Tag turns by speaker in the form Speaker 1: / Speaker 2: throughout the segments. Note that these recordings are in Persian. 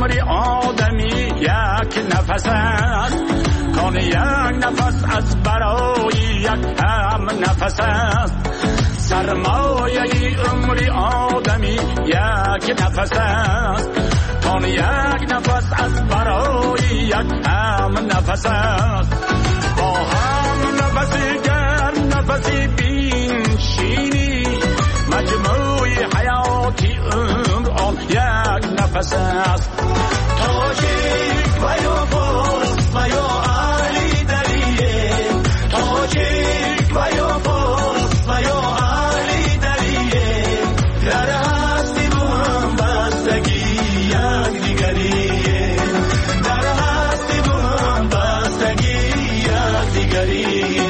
Speaker 1: عمری آدمی یک نفس است، کان یک نفس از برای یک هم نفس است. سرمایه عمری آدمی یک نفس است، کان یک نفس از برای یک هم نفس است. با هم نفسی گرم نفسی بینشینی، مجموع حیاتی عمر آن یک نفس است. تاجیک و یا فارس و یا علی دریه، تاجیک و یا فارس و یا علی دریه، در هستی با هم بستگی یک دیگریه، در هستی با هم بستگی یک دیگریه.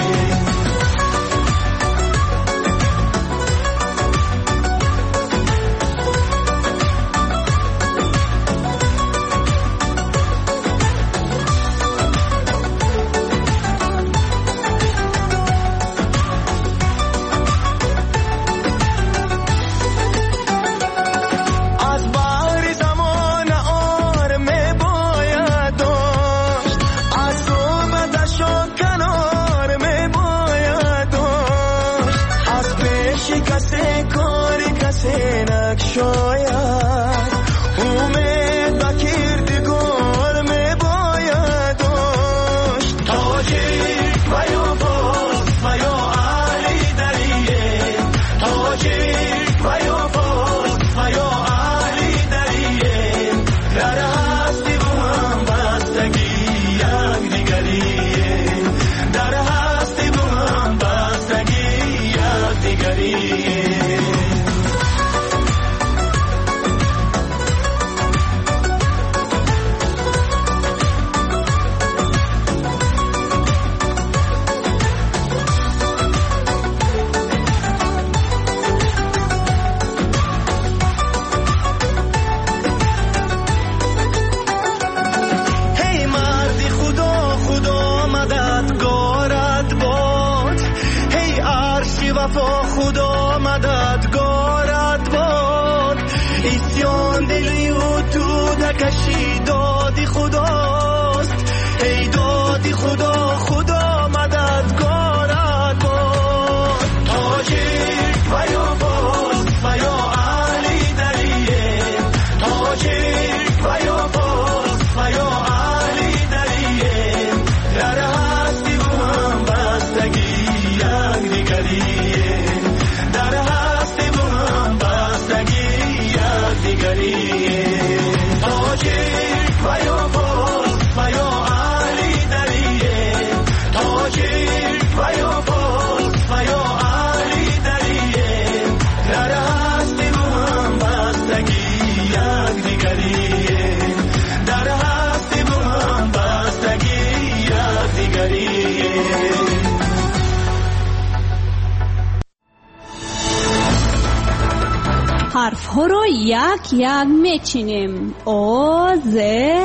Speaker 2: حرف ها رو یک یک میچینیم. او ز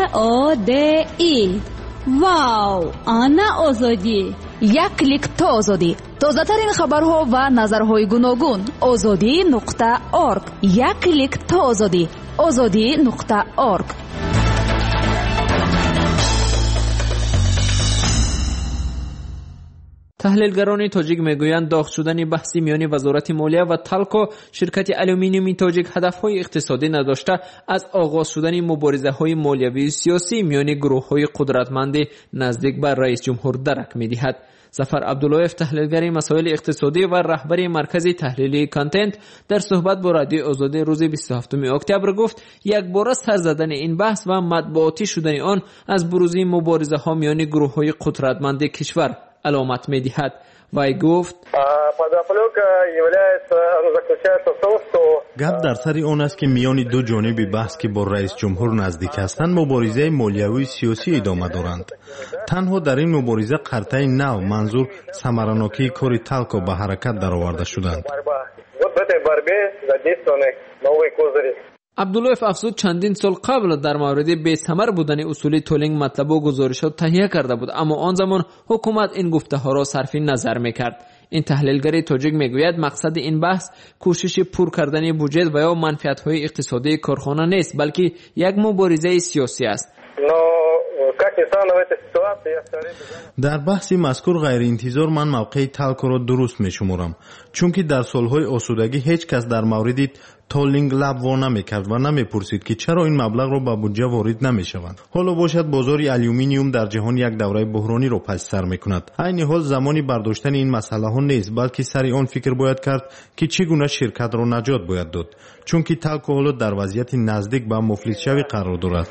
Speaker 2: او د ای. واو، آنا آزادی.
Speaker 3: یک کلیک تا آزادی. تازه ترین خبرها و نظرهای گوناگون. azadi.org. یک کلیک تا آزادی. azadi.org.
Speaker 4: تحلیلگران تاجیک میگویند داغ شدن بحثی میان وزارت مالیه و تالکو شرکت آلومینیومی تاجیک هدفهای اقتصادی نداشته از آغاز شدن مبارزه‌های مالیوی سیاسی میان گروه‌های قدرتمند نزدیک به رئیس جمهور درک می‌دهد. ظفر عبداللهیف، تحلیلگر مسائل اقتصادی و رهبر مرکز تحلیلی کانتنت، در صحبت با رادیو آزادی روز 27 اکتبر گفت یک بار سر زدن این بحث و مطبوعاتی شدن آن از بروز مبارزه‌ها میان گروه‌های قدرتمند کشور علامت می‌دهد. وی گفت
Speaker 5: گپ در سر آن است که میان دو جانب بحث که با رئیس جمهور نزدیک هستند مبارزه مالیوی سیاسی ادامه دارند. تنها در این مبارزه قرطه نو منظور ثمراناکی کار تالکو به حرکت درآورده شدند.
Speaker 4: عبداللهیف افزود چندین سال قبل در مورد بی‌ثمر بودن اصول تولینگ مطلب و گزارشات تهیه کرده بود، اما آن زمان حکومت این گفته ها را صرف نظر میکرد. این تحلیلگر تاجیک میگوید مقصد این بحث کوشش پر کردن بودجه و یا منفعت‌های اقتصادی کارخانه نیست، بلکه یک مبارزه سیاسی است.
Speaker 5: در بحث مذکور غیر انتظار من موقع تالکو را درست می شمارم، چون که در سالهای آسودگی هیچ کس در مورد تولینگ لب وا نمی کرد و نمی پرسید که چرا این مبلغ را به بودجه وارد نمی شوند. حالا باشد بازار آلومینیوم در جهان یک دوره بحرانی را پشت سر می کند. عین حال زمانی برداشتن این مسئله ها نیست، بلکه سری آن فکر باید کرد که چگونه شرکت را نجات باید داد، چون که تالکو حالا در وضعیت نزدیک به مفلس شوی قرار دارد.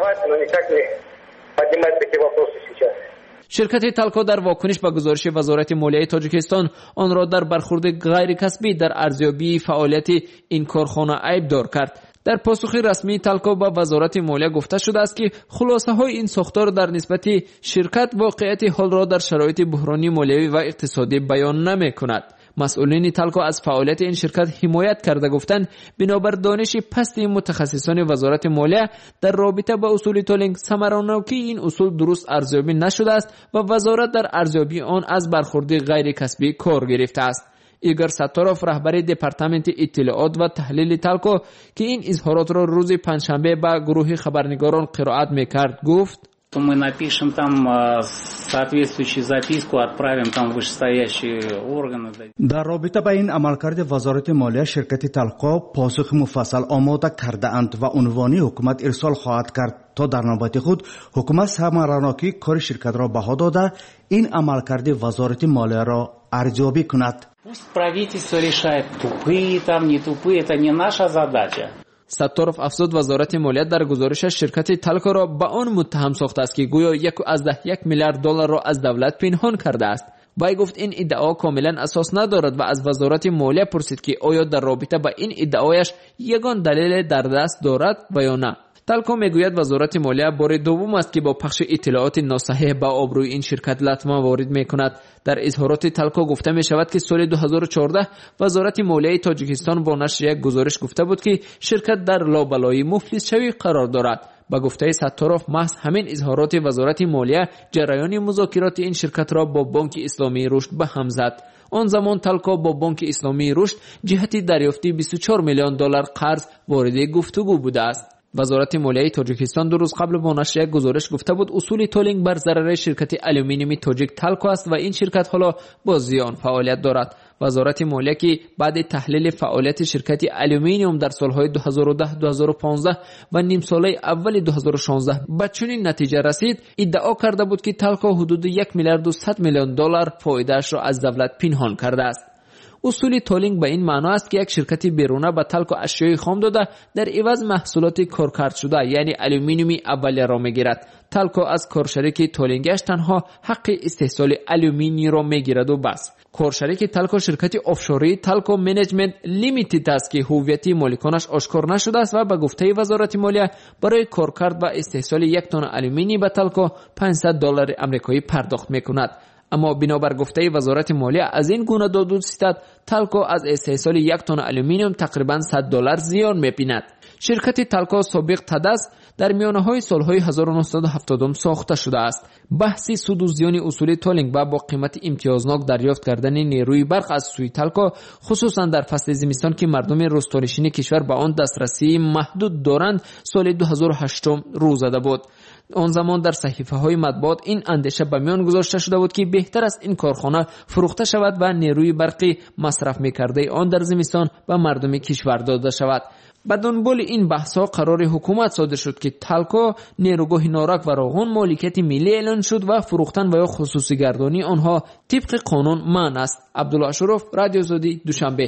Speaker 4: شرکت تالکو در واکنش به گزارش وزارت مالیه تاجیکستان آن را در برخورد غیر کسبی در ارزیابی فعالیت این کارخانه عیبدار کرد. در پاسخ رسمی تالکو با وزارت مالیه گفته شده است که خلاصه های این ساختار در نسبت شرکت واقعیت حال را در شرایط بحرانی مالیوی و اقتصادی بیان نمی کند. مسئولین تالکو از فعالیت این شرکت حمایت کرده گفتند بنابر دانش پست متخصصان وزارت مالیه در رابطه با اصول تولینگ ثمراناکی این اصول درست ارزیابی نشده است و وزارت در ارزیابی آن از برخورد غیر کسبی کار گرفته است. ایگور ستاروف رهبر دپارتمنت اطلاعات و تحلیل تالکو که این اظهارات را روز پنجشنبه به گروه خبرنگاران قرائت میکرد گفت:
Speaker 6: Мы напишем там соответствующую записку, отправим там вышестоящие органы.
Speaker 7: در رابطه با این عملکرد وزارت مالیه شرکت تالکو پاسخ مفصل آماده کرده اند و عنوانی حکومت ارسال خواهد کرد تا در نوبت خود حکومت ثمراناکی کار شرکت را بها داده این عملکرد وزارت مالیه را ارزیابی کند.
Speaker 6: Пусть правительство решает, тупые там, не тупые, это не наша задача.
Speaker 4: ستاروف افزود وزارت مالیه در گزارشش شرکت تالکو را به آن متهم ساخته است که گویا 1.1 میلیارد دلار را از دولت پنهان کرده است. وی گفت این ادعا کاملا اساس ندارد و از وزارت مالیه پرسید که آیا در رابطه با این ادعایش یگان دلیل در دست دارد و یا نه. تالکو میگوید وزارت مالیه بار دوم است که با پخش اطلاعات ناصحیح به آبروی این شرکت لطمه وارد میکند. در اظهارات تالکو گفته می شود که سال 2014 وزارت مالیه تاجیکستان با نشر یک گزارش گفته بود که شرکت در لابلای مفلس شوی قرار دارد. با گفته ستاروف محض همین اظهارات وزارت مالیه جریان مذاکرات این شرکت را با بانک اسلامی رشد به هم زد. آن زمان تالکو با بانک اسلامی رشد جهت دریافت 24 میلیون دلار قرض وارد گفتگو بوده است. وزارت مالیه تاجیکستان 2 روز قبل با نشر یک گزارش گفته بود اصول تولینگ بر ضرر شرکت آلومینیومی تاجیک تالکو است و این شرکت حالا با زیان فعالیت دارد. وزارت مالیه که بعد تحلیل فعالیت شرکت آلومینیوم در سالهای 2010 2015 و نیم ساله اول 2016 به چنین نتیجه رسید ادعا کرده بود که تالکو حدود 1 میلیارد و 100 میلیون دلار فایده‌اش را از دولت پنهان کرده است. اصول تولینگ به این معنا است که یک شرکت بیرونه به تالکو اشیای خام داده در عوض محصولات کارکرد شده یعنی آلومینیومی اولیه را میگیرد. تالکو از کارشریک تولینگش تنها حق استحصال آلومینی را میگیرد و بس. کارشریک تالکو شرکت آفشوری تالکو منیجمنت لیمیتد است که هویت مالکانش آشکار نشده است و به گفته وزارت مالیه برای کارکرد و استحصال 1 تن آلومینی به تالکو $500 آمریکایی پرداخت میکند. اما بنابر گفته وزارت مالیه از این گونه داد و ستد تالکو از استحصال 1 تن آلومینیوم تقریبا $100 زیان می‌بیند. شرکت تالکو سابق تدس در میانه‌های سالهای 1970 ساخته شده است. بحث سود و زیان اصول تولینگ با قیمت امتیازناک دریافت کردن نیروی برق از سوی تالکو خصوصا در فصل زمستان که مردم روستانشین کشور به آن دسترسی محدود دارند سال 2008 رو زده بود. آن زمان در صحیفه های مطبوعات این اندیشه به میان گذاشته شده بود که بهتر است این کارخانه فروخته شود و نیروی برقی مصرف می‌کرده آن در زمستان به مردم کشور داده شود. به دنبال این بحث‌ها قرار حکومت صادر شد که تالکو نیروگاه نارک و راغون مالکیت ملی اعلان شد و فروختن و یا خصوصی گردانی آنها طبق قانون منع است. عبدالله اشرف، رادیو آزادی، دوشنبه.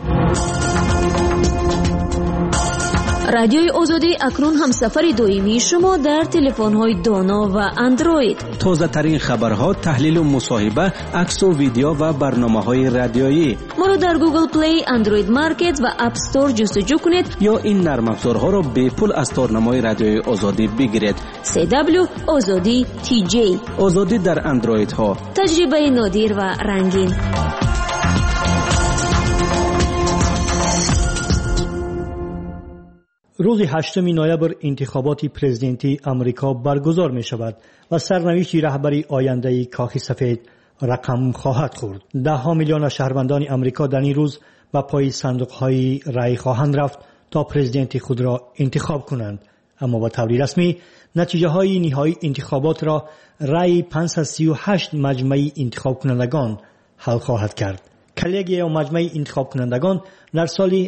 Speaker 8: رادیوی آزادی اکنون هم سفر دویمی شما در تلفن‌های دانا و اندروید.
Speaker 9: تازه ترین خبرها، تحلیل و مصاحبه، عکس و ویدیو و برنامه‌های رادیویی.
Speaker 8: ما رو در گوگل پلی، اندروید مارکت و اپ استور جستجو کنید
Speaker 9: یا این نرم افزارها را به پول از تارنمای رادیوی آزادی بگیرید.
Speaker 8: CW آزادی TJ.
Speaker 9: آزادی در اندروید ها.
Speaker 8: تجربه نادر و رنگین.
Speaker 10: روز 8 نوامبر انتخابات پرزیدنتی امریکا برگزار می شود و سرنوشت رهبری آینده کاخ سفید رقم خواهد خورد. 10 میلیون شهروندان امریکا در این روز به پای صندوق‌های رای خواهند رفت تا پرزیدنت خود را انتخاب کنند، اما با طور رسمی نتیجه های نهایی انتخابات را رای 538 مجمع انتخاب کنندگان حل خواهد کرد. کلگیا مجمع انتخاب کنندگان در سال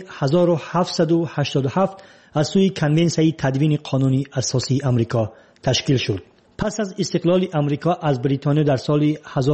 Speaker 10: 1787 از سوی کنونسیون تدوین قانون اساسی امریکا تشکیل شد. پس از استقلال امریکا از بریتانیا در سال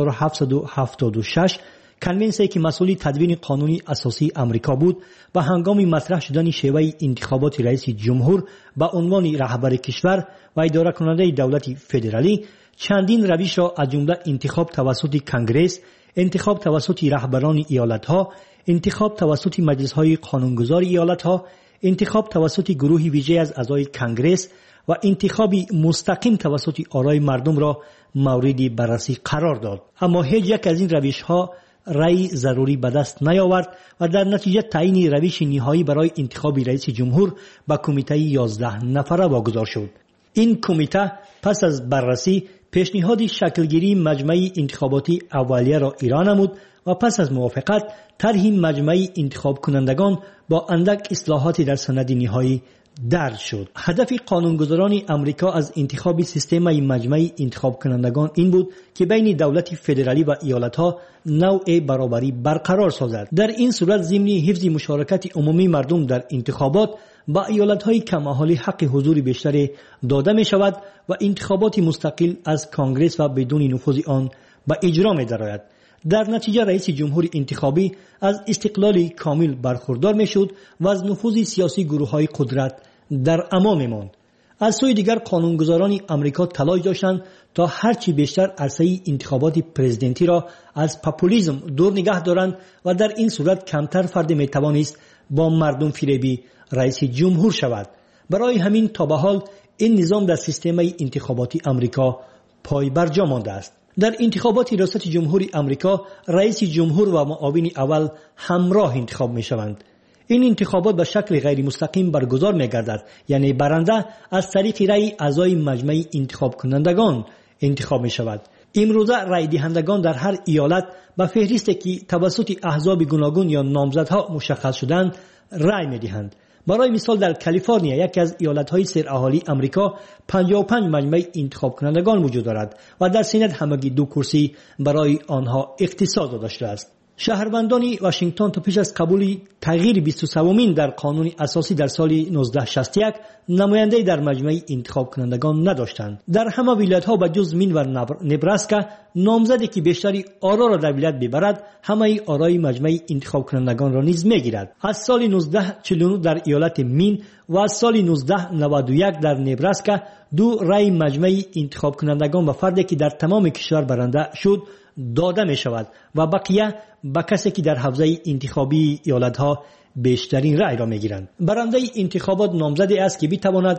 Speaker 10: 1776 کنونسیونی که مسئول تدوین قانون اساسی امریکا بود و هنگام مطرح شدن شیوه انتخابات رئیس جمهور به عنوان رهبر کشور و اداره کننده دولت فدرالی چندین روش را از جمله انتخاب توسط کنگره، انتخاب توسط رهبران ایالت‌ها، انتخاب توسط مجلس‌های قانونگذار ایالت‌ها، انتخاب توسط گروهی ویژه از اعضای کنگره و انتخاب مستقیم توسط آرای مردم را مورد بررسی قرار داد. اما هیچ یک از این روش‌ها رأی ضروری به دست نیاورد و در نتیجه تعیین روش نهایی برای انتخاب رئیس جمهور به کمیته 11 نفره واگذار شد. این کمیته پس از بررسی پیشنهاد شکلگیری مجمع انتخاباتی اولیه را ایران نمود و پس از موافقت طرح مجمع انتخاب کنندگان با اندک اصلاحاتی در سند نهایی درج شد. هدف قانونگذاران امریکا از انتخاب سیستم مجمع انتخاب کنندگان این بود که بین دولت فدرالی و ایالت‌ها نوع برابری برقرار سازد. در این صورت ضمن حفظ مشارکت عمومی مردم در انتخابات با ایالت‌های کم اهالی حق حضور بیشتر داده می شود و انتخابات مستقل از کانگرس و بدون نفوذ آن به اجرا می درآید. در نتیجه رئیس جمهور انتخابی از استقلال کامل برخوردار می شد و از نفوذ سیاسی گروه‌های قدرت در امان می ماند. از سوی دیگر قانونگذاران امریکا تلاش داشتند تا هرچی بیشتر عرصه انتخابات پرزیدنتی را از پاپولیسم دور نگه دارند و در این صورت کمتر فرد می توانست با مردم فریبی رئیس جمهور شود. برای همین تا به حال این نظام در سیستم انتخاباتی امریکا پای بر جا مانده است. در انتخابات ریاست جمهوری امریکا رئیس جمهور و معاون اول همراه انتخاب می شوند. این انتخابات به شکل غیر مستقیم برگزار می گردد، یعنی برنده از طریق رأی اعضای مجمع انتخاب کنندگان انتخاب می شود. امروزه رأی دهندگان در هر ایالت به فهرستی که توسط احزاب گوناگون یا نامزدها مشخص شدند رأی می دهند. برای مثال در کالیفرنیا یکی از ایالت‌های سراحالی امریکا 55 مجمع انتخاب کنندگان وجود دارد و در سنت همگی 2 کرسی برای آنها اختصاص داده شده است. شهروندان واشنگتن تا پیش از قبول تغییر 23مین در قانون اساسی در سال 1961 نماینده در مجمع انتخاب کنندگان نداشتند. در همه ولایت‌ها به جز مین و نبراسکا نامزدی که بیشتری آرا را در ولایت ببرد همه آرای مجمع انتخاب کنندگان را نیز میگیرد. از سال 1949 در ایالت مین و از سال 1991 در نبراسکا 2 رأی مجمع انتخاب کنندگان به فردی که در تمام کشور برنده شد داده می شود و بقیه به کسی که در حوزه انتخابی ایالت‌ها بیشترین رأی را می گیرند. برنده انتخابات نامزدی است که بتواند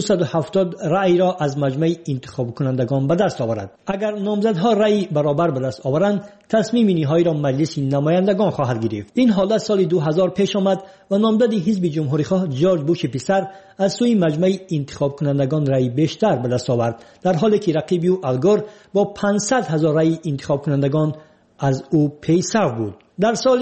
Speaker 10: 270 رأی را از مجمع انتخاب کنندگان به دست آورد. اگر نامزدها رأی برابر به دست آورند تصمیم نهایی را مجلس نمایندگان خواهد گرفت. این حالت سال 2000 پیش آمد و نامزد حزب جمهوری‌خواه جورج بوش پسر از سوی مجمع انتخاب کنندگان رأی بیشتر به دست آورد، در حالی که رقیب او الگور با 500,000 رأی انتخاب کنندگان از او پیشرو بود. در سال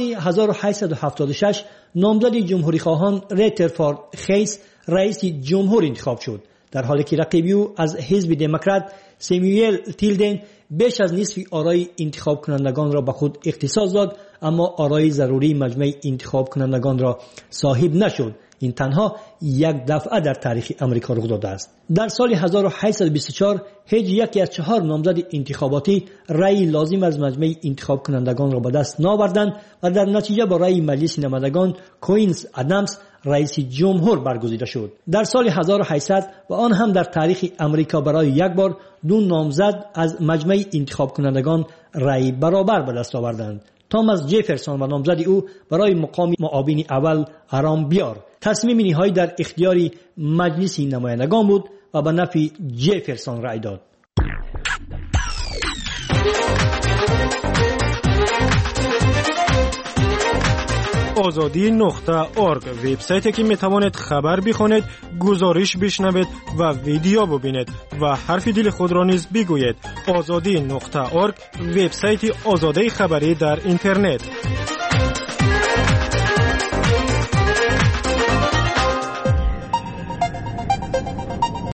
Speaker 10: 1876 نامزد جمهوری خواهان ریترفورد خیس رئیس جمهور انتخاب شد، در حالی که رقیب او از حزب دموکرات سیموئل تیلدن بیش از نصف آرای انتخاب کنندگان را به خود اختصاص داد، اما آرای ضروری مجمع انتخاب کنندگان را صاحب نشد. این تنها یک دفعه در تاریخ امریکا رخ داده است. در سال 1824 هیچ یکی از 4 نامزد انتخاباتی رأی لازم از مجمع انتخاب کنندگان را به دست نآوردند و در نتیجه با رأی مجلس نمایندگان کوینز ادامز رئیس جمهور برگزیده شد. در سال 1800 و آن هم در تاریخ امریکا برای یک بار 2 نامزد از مجمع انتخاب کنندگان رأی برابر به دست آوردند. توماس جفرسون و نامزد او برای مقام معاون اول آرام بیار. تصمیم نهایی در اختیار مجلس نمایندگان بود و به نفع جفرسون رأی داد.
Speaker 11: azadi.org وبسایتی که میتوانید خبر بخونید، گزارش بشنوید و ویدیو ببینید و حرف دل خود را نیز بگویید. azadi.org وبسایت آزادی خبری در اینترنت.